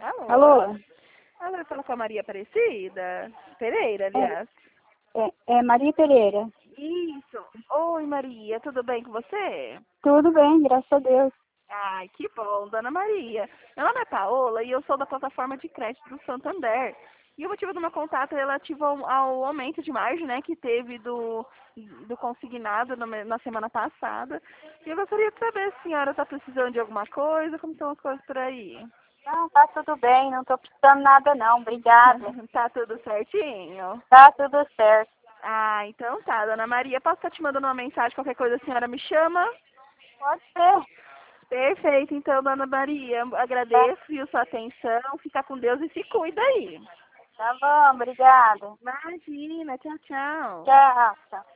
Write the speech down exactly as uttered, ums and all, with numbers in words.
Alô? Alô? Alô, fala com a Maria Aparecida? Pereira, aliás. É, é Maria Pereira. Isso. Oi, Maria, tudo bem com você? Tudo bem, graças a Deus. Ai, que bom, dona Maria. Meu nome é Paola e eu sou da plataforma de crédito do Santander. E o motivo do meu contato é relativo ao, ao aumento de margem, né, que teve do, do consignado no me- na semana passada. E eu gostaria de saber se a senhora está precisando de alguma coisa, como estão as coisas por aí. Não, tá tudo bem, não tô precisando nada não, obrigada. Tá tudo certinho? Tá tudo certo. Ah, então tá, dona Maria. Posso estar te mandando uma mensagem, qualquer coisa a senhora me chama? Pode ser. Perfeito, então, dona Maria. Tá, Agradeço viu, sua atenção. Fica com Deus e se cuida aí. tá bom, obrigada. Imagina, tchau, tchau. Tchau, tchau.